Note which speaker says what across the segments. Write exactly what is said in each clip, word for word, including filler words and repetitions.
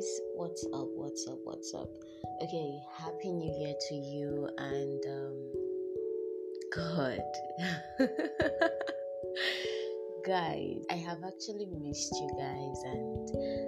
Speaker 1: guys, what's up? What's up? What's up? Okay, happy new year to you and um God. Guys, I have actually missed you guys and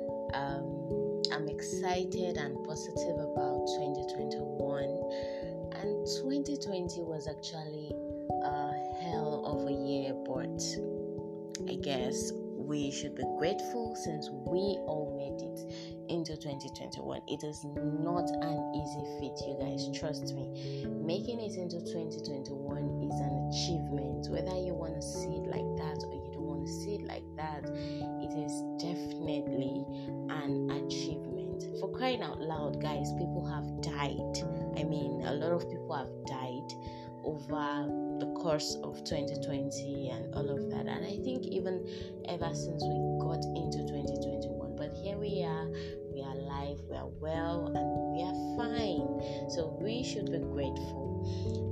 Speaker 1: um I'm excited and positive about twenty twenty-one, and twenty twenty was actually a hell of a year, but I guess we should be grateful since we all made it into twenty twenty-one. It is not an easy feat, you guys, trust me. Making it into twenty twenty-one is an achievement. Whether you want to see it like that or you don't want to see it like that, it is definitely an achievement. For crying out loud, guys, people have died. I mean, a lot of people have died over the course of twenty twenty and all of that, and I think even ever since we got into twenty twenty-one, but here we are, we are alive, we are well, and we are fine, so we should be grateful.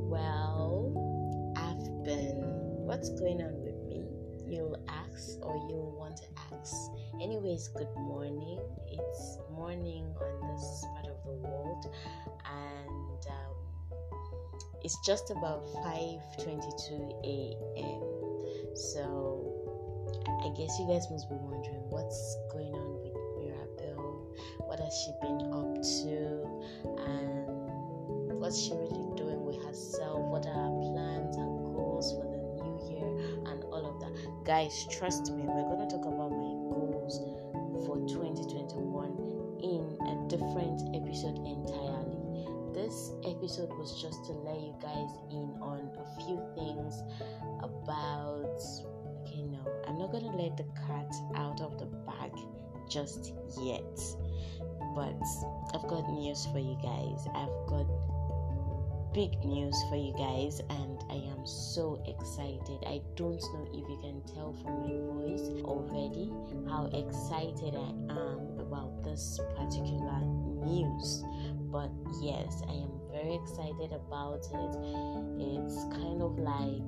Speaker 1: Well, I've been what's going on with me, you'll ask, or you'll want to ask. Anyways, good morning. It's morning on this part of the world, and um it's just about five twenty-two a.m. So I guess you guys must be wondering what's going on with Mirabelle. What has she been up to? And what's she really doing with herself? What are her plans and goals for the new year and all of that? Guys, trust me, we're going to talk about my goals for twenty twenty-one in a different episode entirely. This episode was just to let you guys in on a few things about, okay, no, I'm not going to let the cat out of the bag just yet, but I've got news for you guys. I've got big news for you guys, and I am so excited. I don't know if you can tell from my voice already how excited I am about this particular news. But yes, I am very excited about it. It's kind of like,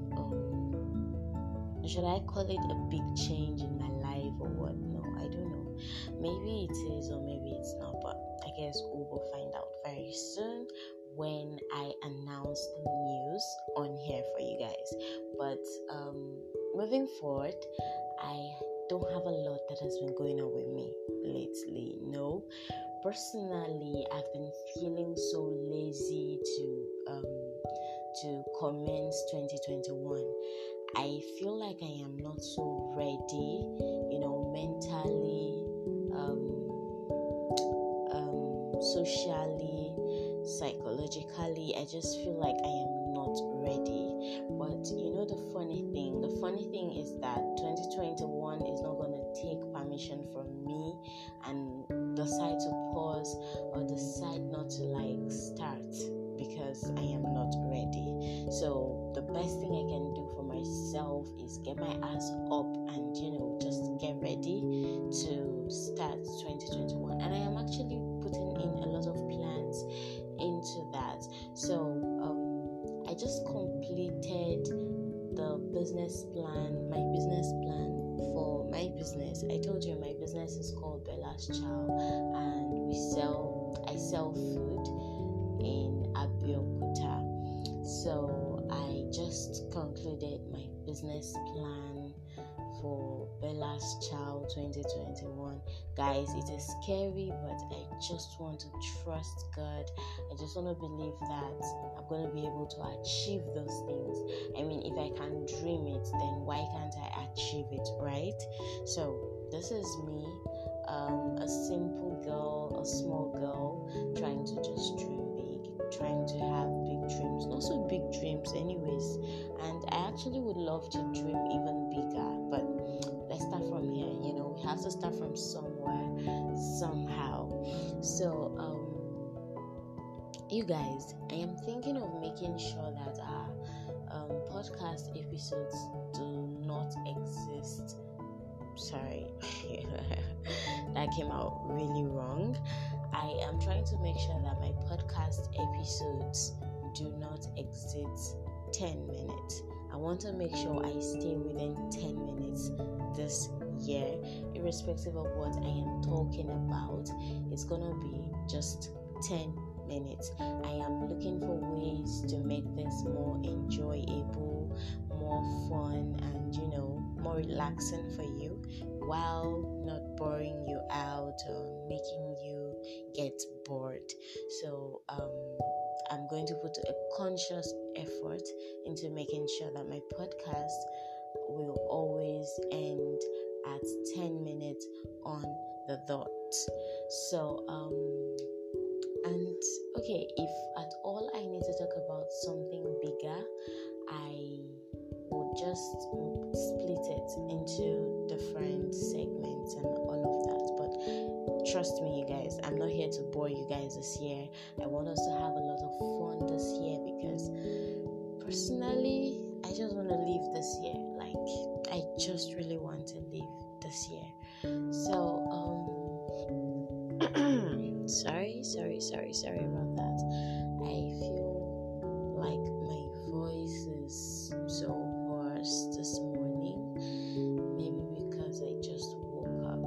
Speaker 1: um, should I call it a big change in my life or what? No, I don't know. Maybe it is or maybe it's not, but I guess we will find out very soon when I announce the news on here for you guys. But um, moving forward, I don't have a lot that has been going on with me lately. No. Personally, I've been feeling so lazy to um to commence twenty twenty-one. I feel like I am not so ready, you know, mentally, um, um, socially, psychologically. I just feel like I am not ready. But you know, the funny thing, the funny thing is that twenty twenty-one is not gonna take permission from me and decide to pause or decide not to like start because I am not ready. So the best thing I can do for myself is get my ass up and, you know, just get ready to start twenty twenty-one. And I am actually putting in a lot of plans into that. So um, I just completed the business plan, my business plan for my business. I told you my business is called Bella's Chow, and we sell I sell food in Abeokuta. So I just concluded my business plan for Bella's Chow twenty twenty-one. Guys, it is scary, but I just want to trust God. I just want to believe that I'm going to be able to achieve those things. I mean, if I can dream it, then why can't I achieve it, right? So this is me, um, a simple girl, a small girl, trying to just dream big, trying to have big dreams, not so big dreams anyways. And I actually would love to dream even bigger, but let's start from here. You know, we have to start from somewhere, somehow. So, um, you guys, I am thinking of making sure that our um, podcast episodes do not exist. Sorry, that came out really wrong. I am trying to make sure that my podcast episodes do not exceed ten minutes. I want to make sure I stay within ten minutes this year, irrespective of what I am talking about, it's gonna be just ten minutes. I am looking for ways to make this more enjoyable, more fun, and you know, more relaxing for you, while not boring you out or making you get bored. So um I'm going to put a conscious effort into making sure that my podcast will always end at ten minutes on the dot. So um and okay, if at all I need to talk about something bigger, I will just split it into different segments and all of that. But trust me, you guys, I'm not here to bore you guys this year. I want us to have a lot of fun this year, because personally, I just want to live this year. Like, I just really want to live this year. So, um, sorry, sorry, sorry, sorry about that. I feel like my voice is so hoarse this morning. Maybe because I just woke up.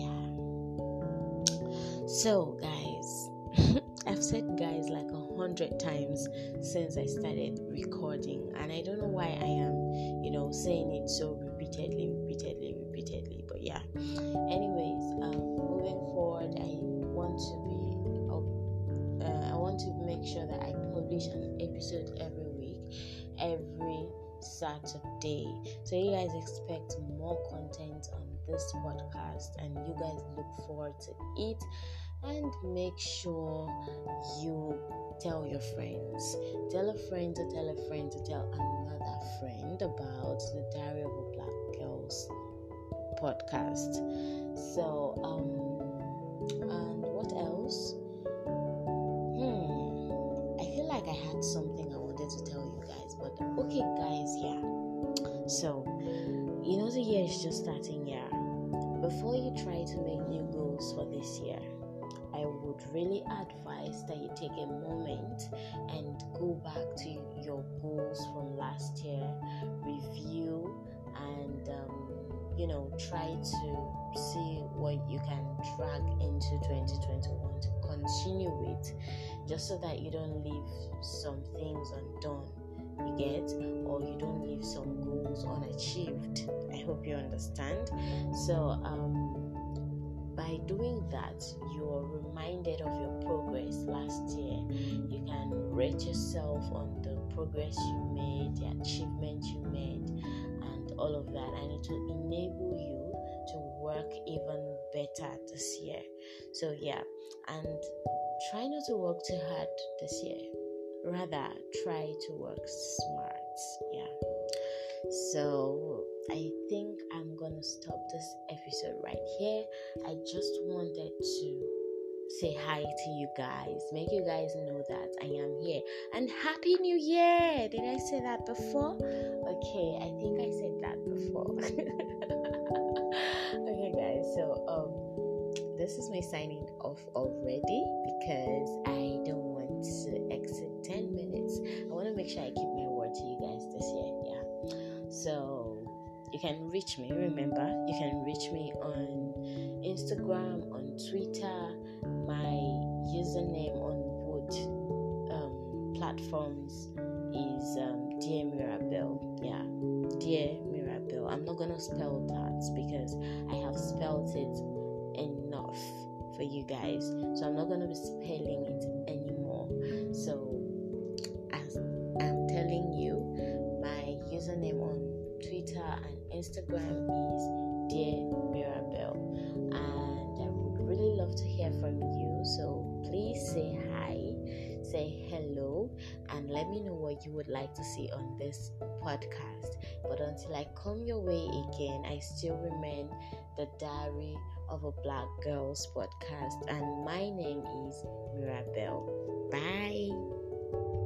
Speaker 1: Yeah. So, guys, I've said guys like a hundred times since I started recording, and I don't know why I am, you know, saying it so repeatedly, repeatedly, repeatedly. But yeah. Anyways, um, moving forward, I want to be, uh, I want to make sure that I publish an episode every week, every Saturday. So you guys expect more content on this podcast, and you guys look forward to it. And make sure you tell your friends. Tell a friend to tell a friend to tell another friend about the Diary of a Black Girl's podcast. So, um, and what else? Hmm, I feel like I had something I wanted to tell you guys, but okay, guys, yeah. So, you know, the year is just starting, yeah. Before you try to make new goals for this year, I would really advise that you take a moment and go back to your goals from last year, review, and um, you know, try to see what you can drag into twenty twenty-one to continue with, just so that you don't leave some things undone, you get, or you don't leave some goals unachieved. I hope you understand. So um by doing that, you're reminded of your progress last year. You can rate yourself on the progress you made, the achievement you made, and all of that. And it will enable you to work even better this year. So yeah, and try not to work too hard this year. Rather, try to work smart. Yeah. So I think I'm gonna stop this episode right here. I just wanted to say hi to you guys, make you guys know that I am here, and Happy New Year. Did I say that before? Okay, I think I said that before. Okay, guys. So um, this is me signing off already, because I don't want to exceed ten minutes. I want to make sure I keep my word to you guys this year. Yeah. So you can reach me. Remember, you can reach me on Instagram, on Twitter. My username on both um, platforms is um, Dear Mirabelle. Yeah, Dear Mirabelle. I'm not gonna spell that because I have spelled it enough for you guys. So I'm not gonna be spelling it anymore. So as I'm telling you, my username on Twitter and Instagram is Dear Mirabelle, and I would really love to hear from you. So please say hi, say hello, and let me know what you would like to see on this podcast. But until I come your way again, I still remain the Diary of a Black Girl's podcast, and my name is Mirabelle. Bye.